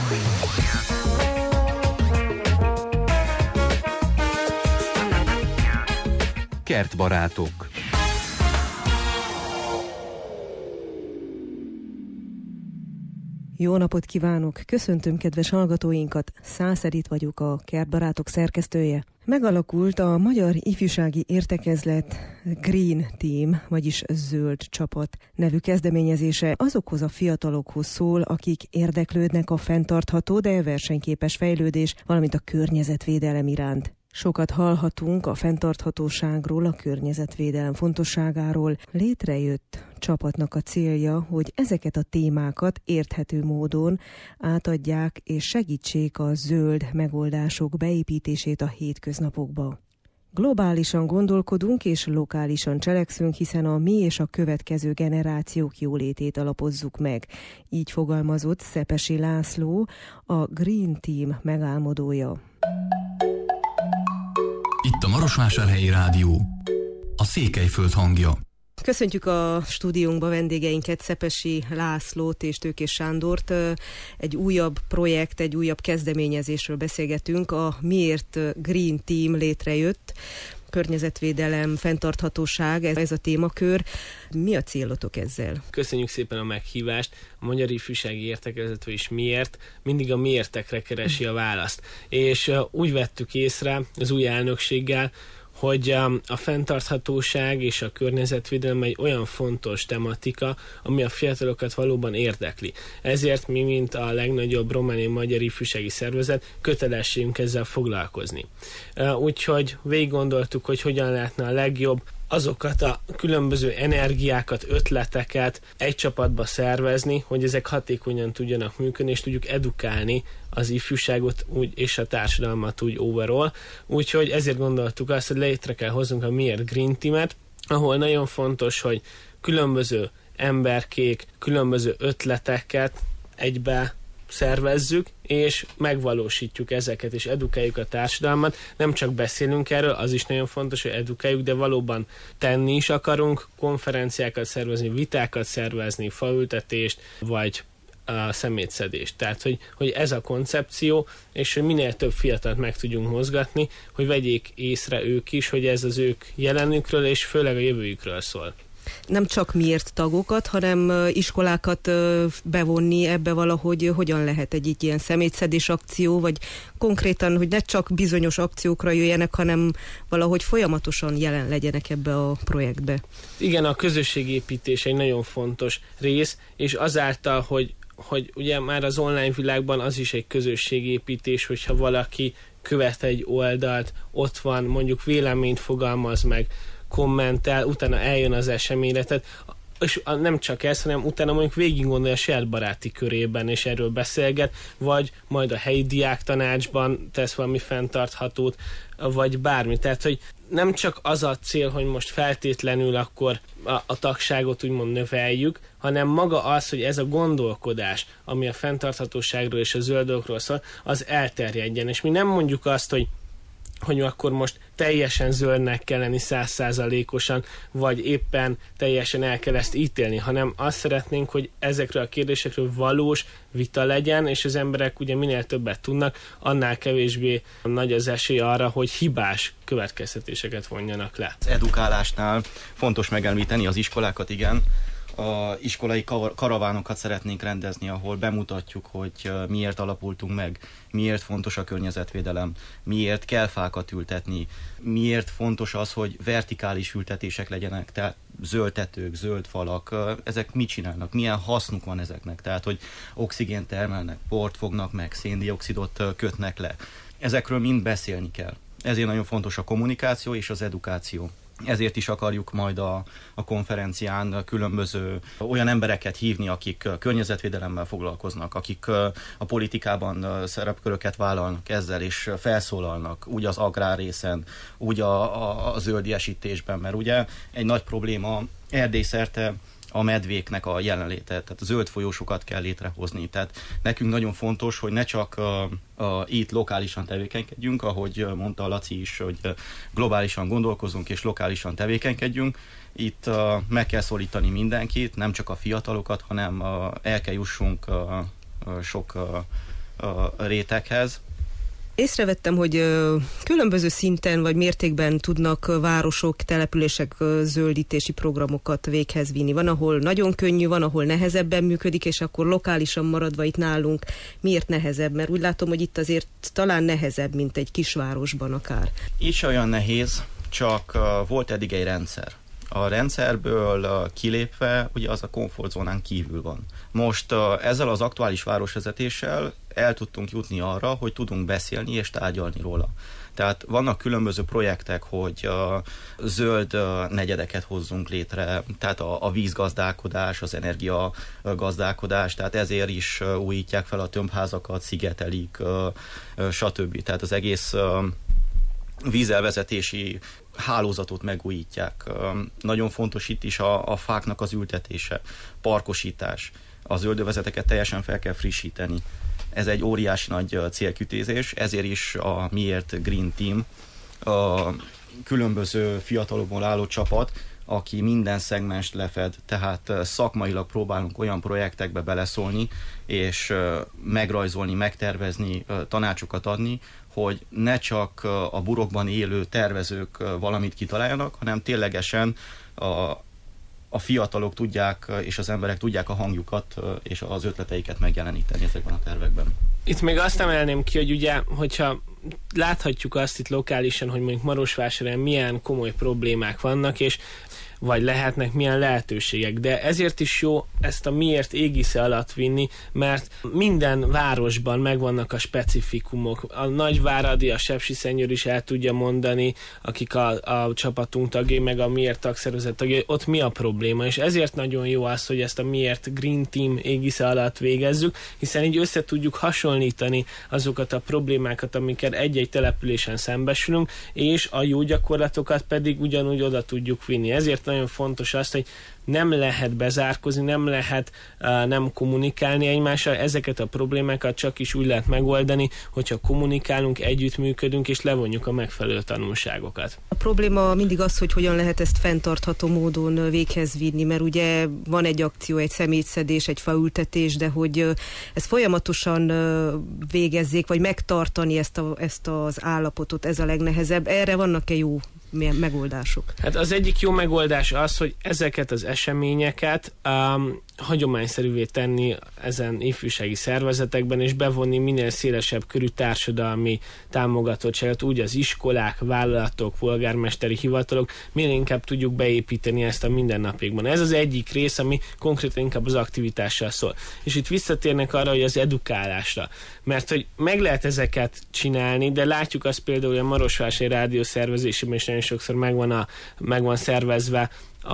Kertbarátok. Jó napot kívánok! Köszöntöm kedves hallgatóinkat, Szász Edit vagyok, a Kertbarátok szerkesztője. Megalakult a Magyar Ifjúsági Értekezlet Green Team, vagyis Zöld Csapat nevű kezdeményezése azokhoz a fiatalokhoz szól, akik érdeklődnek a fenntartható, de versenyképes fejlődés, valamint a környezetvédelem iránt. Sokat hallhatunk a fenntarthatóságról, a környezetvédelem fontosságáról. Létrejött csapatnak a célja, hogy ezeket a témákat érthető módon átadják és segítsék a zöld megoldások beépítését a hétköznapokba. Globálisan gondolkodunk és lokálisan cselekszünk, hiszen a mi és a következő generációk jólétét alapozzuk meg. Így fogalmazott Szepesi László, a Green Team megálmodója. Itt a Marosvásárhelyi Rádió, a Székelyföld hangja. Köszöntjük a stúdiónkba vendégeinket, Szepesi Lászlót és Tőkés Sándort. Egy újabb projekt, egy újabb kezdeményezésről beszélgetünk. A Miért Green Team létrejött. Környezetvédelem, fenntarthatóság, ez a témakör. Mi a célotok ezzel? Köszönjük szépen a meghívást. A Magyar Ifjúsági Értekezlet, vagyis miért, mindig a miértekre keresi a választ. És úgy vettük észre az új elnökséggel, hogy a fenntarthatóság és a környezetvédelem egy olyan fontos tematika, ami a fiatalokat valóban érdekli. Ezért mi, mint a legnagyobb romániai magyar ifjúsági szervezet, kötelességünk ezzel foglalkozni. Úgyhogy végig gondoltuk, hogy hogyan lehetne a legjobb azokat a különböző energiákat, ötleteket egy csapatba szervezni, hogy ezek hatékonyan tudjanak működni, és tudjuk edukálni az ifjúságot úgy, és a társadalmat úgy overall. Úgyhogy ezért gondoltuk azt, hogy létre kell hoznunk a Miért Green Team-et, ahol nagyon fontos, hogy különböző emberkék, különböző ötleteket egybe szervezzük, és megvalósítjuk ezeket, és edukáljuk a társadalmat. Nem csak beszélünk erről, az is nagyon fontos, hogy edukáljuk, de valóban tenni is akarunk, konferenciákat szervezni, vitákat szervezni, faültetést, vagy a szemétszedést. Tehát, hogy ez a koncepció, és hogy minél több fiatalt meg tudjunk mozgatni, hogy vegyék észre ők is, hogy ez az ők jelenükről, és főleg a jövőjükről szól. Nem csak miért tagokat, hanem iskolákat bevonni ebbe valahogy, hogyan lehet egy ilyen szemétszedés akció, vagy konkrétan, hogy ne csak bizonyos akciókra jöjjenek, hanem valahogy folyamatosan jelen legyenek ebbe a projektbe. Igen, a közösségépítés egy nagyon fontos rész, és azáltal, hogy ugye már az online világban az is egy közösségépítés, hogyha valaki követ egy oldalt, ott van, mondjuk véleményt fogalmaz meg, kommentel, utána eljön az eseményre, tehát, és nem csak ez, hanem utána mondjuk végig gondolja a saját baráti körében, és erről beszélget, vagy majd a helyi diáktanácsban tesz valami fenntarthatót, vagy bármi. Tehát, hogy nem csak az a cél, hogy most feltétlenül akkor a tagságot úgymond növeljük, hanem maga az, hogy ez a gondolkodás, ami a fenntarthatóságról és a zöldokról szól, az elterjedjen. És mi nem mondjuk azt, hogy akkor most teljesen zöldnek kell lenni 100%-osan, vagy éppen teljesen el kell ezt ítélni, hanem azt szeretnénk, hogy ezekről a kérdésekről valós vita legyen, és az emberek ugye minél többet tudnak, annál kevésbé nagy az esély arra, hogy hibás következtetéseket vonjanak le. Az edukálásnál fontos megemlíteni az iskolákat, igen. A iskolai karavánokat szeretnénk rendezni, ahol bemutatjuk, hogy miért alapultunk meg, miért fontos a környezetvédelem, miért kell fákat ültetni, miért fontos az, hogy vertikális ültetések legyenek, tehát zöld tetők, zöld falak, ezek mit csinálnak, milyen hasznuk van ezeknek, tehát hogy oxigént termelnek, port fognak meg, széndioxidot kötnek le. Ezekről mind beszélni kell. Ezért nagyon fontos a kommunikáció és az edukáció. Ezért is akarjuk majd a konferencián különböző olyan embereket hívni, akik környezetvédelemmel foglalkoznak, akik a politikában szerepköröket vállalnak ezzel, és felszólalnak, úgy az agrár részen, úgy a zöldiesítésben, mert ugye egy nagy probléma Erdélyszerte a medvéknek a jelenléte, tehát a zöld folyósokat kell létrehozni. Tehát nekünk nagyon fontos, hogy ne csak itt lokálisan tevékenykedjünk, ahogy mondta Laci is, hogy globálisan gondolkozunk és lokálisan tevékenykedjünk. Itt meg kell szólítani mindenkit, nem csak a fiatalokat, hanem el kell jussunk sok réteghez. Észrevettem, hogy különböző szinten vagy mértékben tudnak városok, települések zöldítési programokat véghez vinni. Van, ahol nagyon könnyű, van, ahol nehezebben működik, és akkor lokálisan maradva itt nálunk miért nehezebb? Mert úgy látom, hogy itt azért talán nehezebb, mint egy kisvárosban akár. Így se olyan nehéz, csak volt eddig egy rendszer. A rendszerből kilépve, ugye az a komfortzónán kívül van. Most ezzel az aktuális városvezetéssel el tudtunk jutni arra, hogy tudunk beszélni és tárgyalni róla. Tehát vannak különböző projektek, hogy zöld negyedeket hozzunk létre, tehát a vízgazdálkodás, az energiagazdálkodás, tehát ezért is újítják fel a tömbházakat, szigetelik, stb. Tehát az egész vízelvezetési hálózatot megújítják. Nagyon fontos itt is a fáknak az ültetése, parkosítás. A zöldövezeteket teljesen fel kell frissíteni. Ez egy óriási nagy célkütézés, ezért is a Miért Green Team, a különböző fiatalokból álló csapat, aki minden szegmenst lefed, tehát szakmailag próbálunk olyan projektekbe beleszólni, és megrajzolni, megtervezni, tanácsokat adni, hogy ne csak a burokban élő tervezők valamit kitaláljanak, hanem ténylegesen a fiatalok tudják, és az emberek tudják a hangjukat és az ötleteiket megjeleníteni ezekben a tervekben. Itt még azt emelném ki, hogy ugye, hogyha láthatjuk azt itt lokálisan, hogy mondjuk Marosvásárhelyen milyen komoly problémák vannak, és vagy lehetnek, milyen lehetőségek. De ezért is jó ezt a Miért égisze alatt vinni, mert minden városban megvannak a specifikumok. A Nagyváradi, a Sepsiszentgyőr is el tudja mondani, akik a csapatunk tagjai, meg a Miért tagszervezet tagjai, ott mi a probléma. És ezért nagyon jó az, hogy ezt a Miért Green Team égisze alatt végezzük, hiszen így össze tudjuk hasonlítani azokat a problémákat, amiket egy-egy településen szembesülünk, és a jó gyakorlatokat pedig ugyanúgy oda tudjuk vinni. Ezért nagyon fontos az, hogy nem lehet bezárkozni, nem lehet nem kommunikálni egymással, ezeket a problémákat csak is úgy lehet megoldani, hogyha kommunikálunk, együttműködünk és levonjuk a megfelelő tanulságokat. A probléma mindig az, hogy hogyan lehet ezt fenntartható módon véghez vinni, mert ugye van egy akció, egy szemétszedés, egy faültetés, de hogy ezt folyamatosan végezzék, vagy megtartani ezt az állapotot, ez a legnehezebb. Erre vannak-e jó megoldások? Hát az egyik jó megoldás az, hogy ezeket az eseményeket hagyományszerűvé tenni ezen ifjúsági szervezetekben, és bevonni minél szélesebb körű társadalmi támogatottságot, úgy az iskolák, vállalatok, polgármesteri hivatalok, minél inkább tudjuk beépíteni ezt a mindennapjainkban. Ez az egyik rész, ami konkrétan inkább az aktivitással szól. És itt visszatérnek arra, hogy az edukálásra. Mert hogy meg lehet ezeket csinálni, de látjuk azt például, hogy a Marosvásárhelyi rádió szervezésében is nagyon sokszor meg van szervezve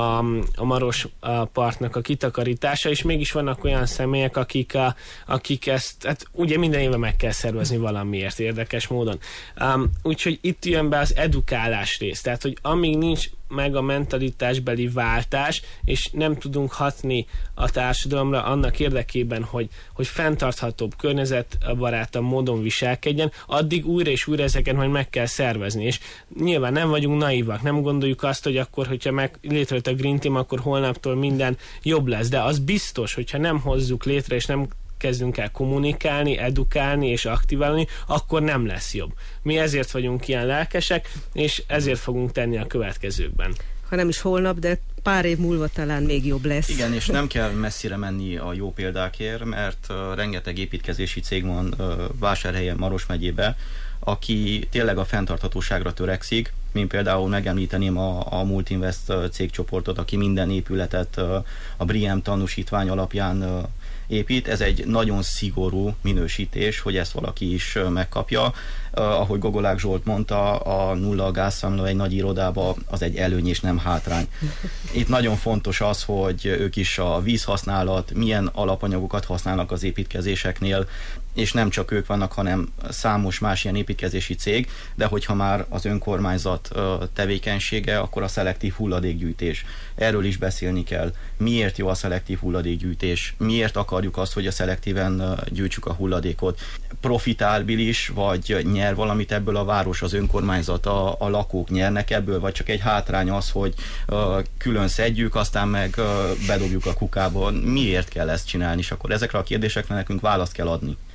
a Maros partnak a kitakarítása, és mégis vannak olyan személyek, akik ezt, hát ugye minden évben meg kell szervezni valamiért érdekes módon. Úgyhogy itt jön be az edukálás rész, tehát hogy amíg nincs meg a mentalitásbeli váltás, és nem tudunk hatni a társadalomra annak érdekében, hogy fenntarthatóbb, környezetbarátabb módon viselkedjen, addig újra és újra ezeket majd meg kell szervezni. És nyilván nem vagyunk naivak, nem gondoljuk azt, hogy akkor, hogyha létrejött a Green Team, akkor holnaptól minden jobb lesz. De az biztos, hogyha nem hozzuk létre, és nem kezdünk el kommunikálni, edukálni és aktiválni, akkor nem lesz jobb. Mi ezért vagyunk ilyen lelkesek, és ezért fogunk tenni a következőkben. Ha nem is holnap, de pár év múlva talán még jobb lesz. Igen, és nem kell messzire menni a jó példákért, mert rengeteg építkezési cég van Vásárhelyen, Maros megyébe, aki tényleg a fenntarthatóságra törekszik, mint például megemlíteném a Multinvest cégcsoportot, aki minden épületet a BREEAM tanúsítvány alapján épít. Ez egy nagyon szigorú minősítés, hogy ezt valaki is megkapja. Ahogy Gogolák Zsolt mondta, a nulla gázszámla egy nagy irodába az egy előny és nem hátrány. Itt nagyon fontos az, hogy ők is a vízhasználat, milyen alapanyagokat használnak az építkezéseknél, és nem csak ők vannak, hanem számos más ilyen építkezési cég, de hogyha már az önkormányzat tevékenysége, akkor a szelektív hulladékgyűjtés. Erről is beszélni kell. Miért jó a szelektív hulladékgyűjtés? Miért akarjuk azt, hogy a szelektíven gyűjtsük a hulladékot? Profitábilis, vagy nyer valamit ebből a város, az önkormányzat, a lakók nyernek ebből, vagy csak egy hátrány az, hogy külön szedjük, aztán meg bedobjuk a kukába. Miért kell ezt csinálni? És akkor ezekre a kérdésekre nekünk választ kell adni.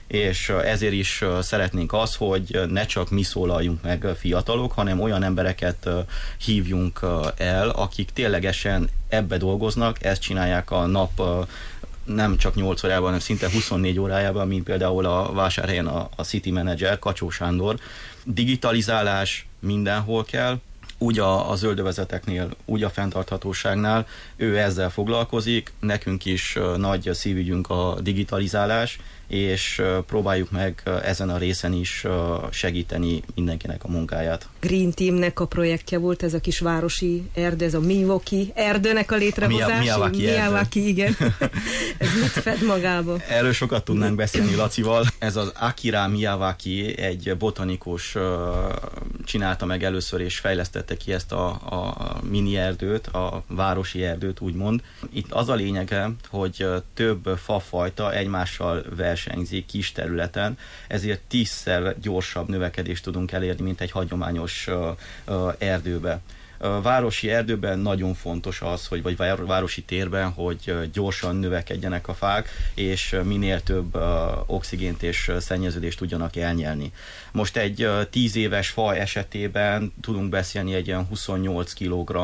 és ezért is szeretnénk az, hogy ne csak mi szólaljunk meg fiatalok, hanem olyan embereket hívjunk el, akik ténylegesen ebbe dolgoznak, ezt csinálják a nap nem csak 8 órában, hanem szinte 24 órájában, mint például a Vásárhelyen a City Manager, Kacsó Sándor. Digitalizálás mindenhol kell, úgy a zöldövezeteknél, úgy a fenntarthatóságnál, ő ezzel foglalkozik, nekünk is nagy szívügyünk a digitalizálás, és próbáljuk meg ezen a részen is segíteni mindenkinek a munkáját. Green Teamnek a projektje volt ez a kis városi erdő, ez a Milwaukee erdőnek a létrehozása. Miyawaki, igen. Ez mit fed magába? Erről sokat tudnánk beszélni Lacival. Ez az Akira Miyawaki, egy botanikus csinálta meg először, és fejlesztette ki ezt a mini erdőt, a városi erdőt, úgymond. Itt az a lényege, hogy több fafajta egymással versenyzik kis területen, ezért 10-szer gyorsabb növekedést tudunk elérni, mint egy hagyományos erdőbe. Városi erdőben nagyon fontos az, vagy városi térben, hogy gyorsan növekedjenek a fák, és minél több oxigént és szennyeződést tudjanak elnyelni. Most egy 10 éves fa esetében tudunk beszélni egy olyan 28 kg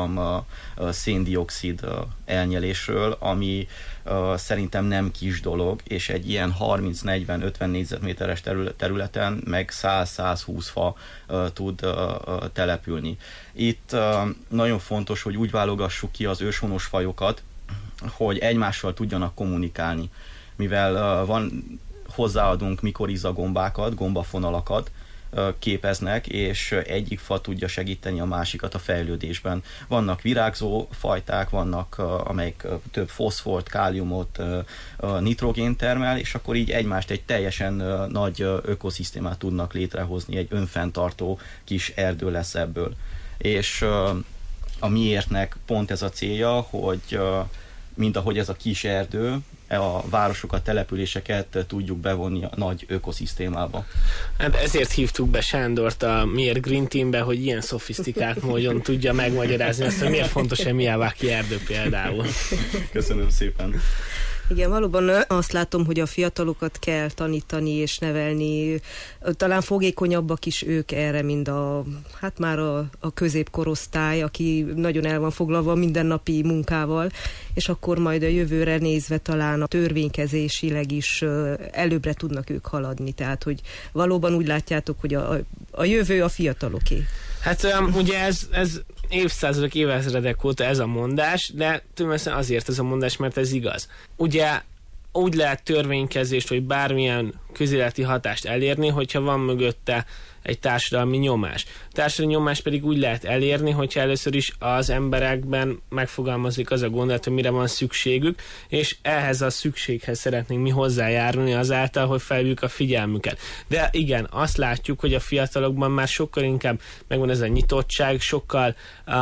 széndioxid elnyelésről, ami szerintem nem kis dolog, és egy ilyen 30-40-50 négyzetméteres területen meg 100-120 fa tud települni. Itt nagyon fontos, hogy úgy válogassuk ki az őshonos fajokat, hogy egymással tudjanak kommunikálni. Mivel hozzáadunk mikorizagombákat, gombafonalakat, képeznek, és egyik fa tudja segíteni a másikat a fejlődésben. Vannak virágzó fajták, vannak, amelyek több foszfort, káliumot, nitrogént termel, és akkor így egymást egy teljesen nagy ökoszisztémát tudnak létrehozni, egy önfenntartó kis erdő lesz ebből. És a miértnek pont ez a célja, hogy mint ahogy ez a kis erdő, a városokat, településeket tudjuk bevonni a nagy ökoszisztémába. Hát ezért hívtuk be Sándort a Miért Green Teambe, hogy ilyen szofisztikált módon tudja megmagyarázni azt, hogy miért fontos a Miyawaki erdő például. Köszönöm szépen. Igen, valóban azt látom, hogy a fiatalokat kell tanítani és nevelni. Talán fogékonyabbak is ők erre, mint már a középkorosztály, aki nagyon el van foglalva mindennapi munkával, és akkor majd a jövőre nézve talán a törvénykezésileg is előbbre tudnak ők haladni. Tehát, hogy valóban úgy látjátok, hogy a jövő a fiataloké. Hát ugye ez évszázadok, évezredek óta ez a mondás, de tulajdonképpen azért ez a mondás, mert ez igaz. Ugye úgy lehet törvénykezést, vagy bármilyen közéleti hatást elérni, hogyha van mögötte egy társadalmi nyomás. A társadalmi nyomás pedig úgy lehet elérni, hogyha először is az emberekben megfogalmazik az a gondolat, hogy mire van szükségük, és ehhez a szükséghez szeretnénk mi hozzájárulni azáltal, hogy felhívjuk a figyelmüket. De igen, azt látjuk, hogy a fiatalokban már sokkal inkább megvan ez a nyitottság, sokkal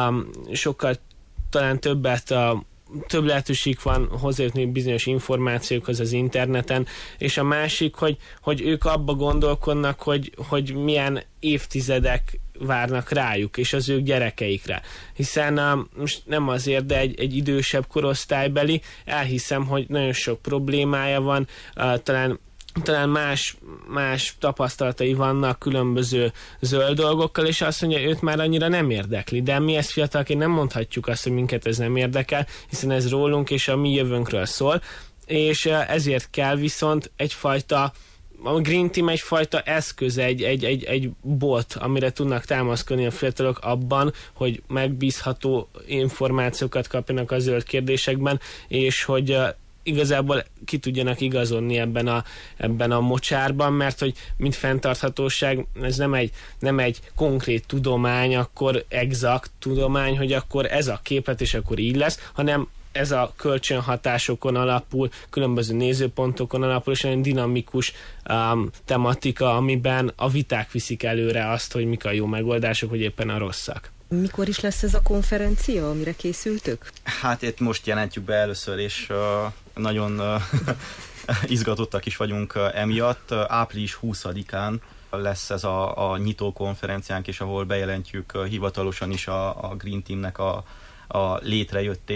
talán több lehetőség van hozzájutni bizonyos információkhoz az interneten, és a másik, hogy ők abba gondolkodnak, hogy milyen évtizedek várnak rájuk, és az ő gyerekeikre. Hiszen most nem azért, de egy idősebb korosztálybeli, elhiszem, hogy nagyon sok problémája van, talán más tapasztalatai vannak különböző zöld dolgokkal, és azt mondja, őt már annyira nem érdekli. De mi ezt fiatalként nem mondhatjuk azt, hogy minket ez nem érdekel, hiszen ez rólunk és a mi jövőnkről szól, és ezért kell viszont a Green Team egyfajta eszköz, egy bot, amire tudnak támaszkodni a fiatalok abban, hogy megbízható információkat kapjanak a zöld kérdésekben, és hogy igazából ki tudjanak igazodni ebben a mocsárban, mert hogy mint fenntarthatóság, ez nem egy konkrét tudomány, akkor exakt tudomány, hogy akkor ez a képlet, és akkor így lesz, hanem ez a kölcsönhatásokon alapul, különböző nézőpontokon alapul, és egy dinamikus tematika, amiben a viták viszik előre azt, hogy mik a jó megoldások, vagy éppen a rosszak. Mikor is lesz ez a konferencia, amire készültök? Hát itt most jelentjük be először, és nagyon izgatottak is vagyunk emiatt. Április 20-án lesz ez a nyitó konferenciánk, és ahol bejelentjük hivatalosan is a Green Teamnek a létrejöttét.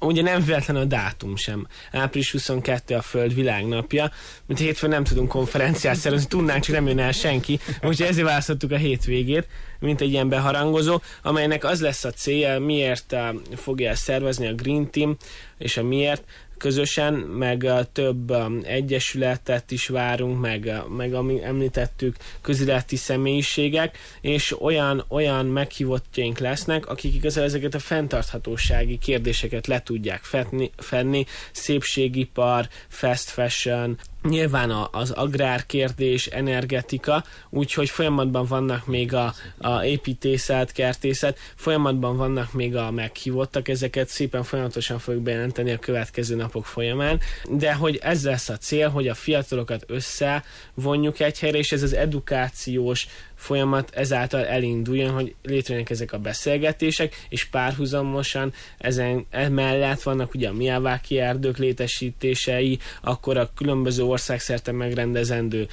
ugye nem véletlen a dátum sem. Április 22 a Föld világnapja, mint hétfőn nem tudunk konferenciát szervezni, tudnánk, csak nem jön el senki, úgyhogy ezért választottuk a hétvégét, mint egy ilyen beharangozó, amelynek az lesz a célja, miért fogja ezt szervezni a Green Team, és a miért közösen, meg több egyesületet is várunk, meg ami említettük, közéleti személyiségek, és olyan meghívottjaink lesznek, akik igazából ezeket a fenntarthatósági kérdéseket le tudják fedni, szépségipar, fast fashion, nyilván az agrárkérdés, energetika, úgyhogy folyamatban vannak még a építészet, kertészet, folyamatban vannak még a meghívottak, ezeket szépen folyamatosan fogjuk bejelenteni a következő napok folyamán, de hogy ez lesz a cél, hogy a fiatalokat összevonjuk egy helyre, és ez az edukációs folyamat ezáltal elinduljon, hogy létrejönnek ezek a beszélgetések, és párhuzamosan emellett vannak ugye a Miyawaki erdők létesítései, akkor a különböző országszerte megrendezendő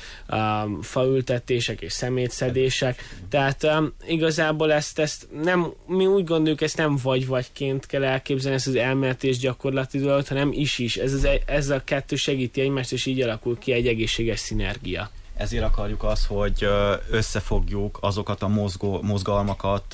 faültetések és szemétszedések. Tehát igazából ezt nem, mi úgy gondoljuk, ezt nem vagy-vagyként kell elképzelni, ezt az elméleti és gyakorlati dolgot, hanem is. Ez a kettő segíti egymást, és így alakul ki egy egészséges szinergia. Ezért akarjuk azt, hogy összefogjuk azokat a mozgalmakat,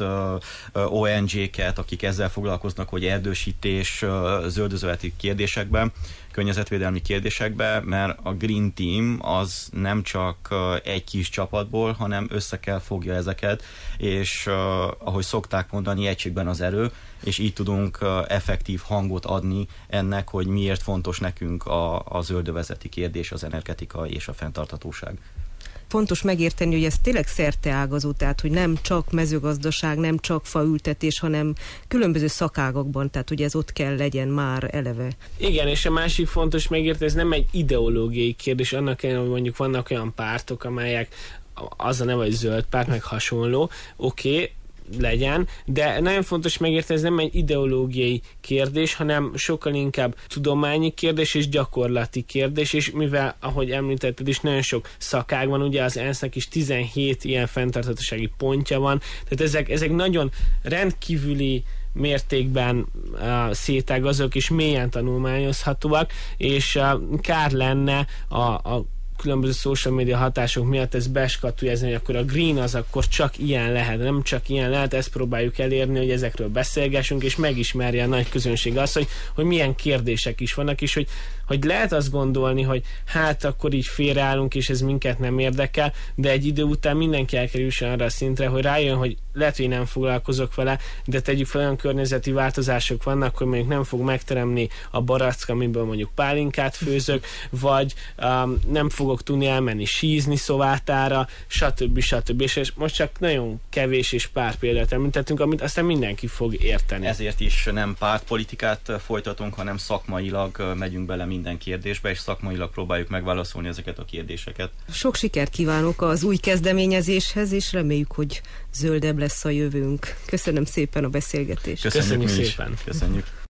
ONG-ket, akik ezzel foglalkoznak, hogy erdősítés, zöldözőleti kérdésekben, környezetvédelmi kérdésekben, mert a Green Team az nem csak egy kis csapatból, hanem össze kell fogja ezeket, és ahogy szokták mondani, egységben az erő, és így tudunk effektív hangot adni ennek, hogy miért fontos nekünk a zöldövezeti kérdés, az energetika és a fenntarthatóság. Fontos megérteni, hogy ez tényleg szerteágazó, tehát hogy nem csak mezőgazdaság, nem csak faültetés, hanem különböző szakágakban, tehát hogy ez ott kell legyen már eleve. Igen, és a másik fontos megérteni, ez nem egy ideológiai kérdés, annak ellenére, hogy mondjuk vannak olyan pártok, amelyek az a neve, hogy zöld párt, meg hasonló, oké, legyen, de nagyon fontos megérteni, ez nem egy ideológiai kérdés, hanem sokkal inkább tudományi kérdés és gyakorlati kérdés, és mivel, ahogy említetted is, nagyon sok szakág van, ugye az ENSZ-nek is 17 ilyen fenntarthatósági pontja van, tehát ezek nagyon rendkívüli mértékben szétágazók és mélyen tanulmányozhatóak, és kár lenne a különböző social media hatások miatt ez beskatújázni, hogy akkor a green az akkor csak ilyen lehet, nem csak ilyen lehet, ezt próbáljuk elérni, hogy ezekről beszélgessünk, és megismerje a nagy közönség azt, hogy milyen kérdések is vannak, és hogy lehet azt gondolni, hogy hát akkor így félreállunk, és ez minket nem érdekel, de egy idő után mindenki elkerül arra a szintre, hogy rájön, hogy lehet, hogy nem foglalkozok vele, de tegyük fel, olyan környezeti változások vannak, hogy mondjuk nem fog megteremni a barack, amiből mondjuk pálinkát főzök, vagy nem fogok tudni elmenni sízni Szovátára, stb. És most csak nagyon kevés és pár példát említettünk, amit aztán mindenki fog érteni. Ezért is nem pártpolitikát folytatunk, hanem szakmailag megyünk bele minden kérdésbe, és szakmailag próbáljuk megválaszolni ezeket a kérdéseket. Sok sikert kívánok az új kezdeményezéshez, és reméljük, hogy zöldebb lesz a jövőnk. Köszönöm szépen a beszélgetést. Köszönjük szépen. Köszönjük.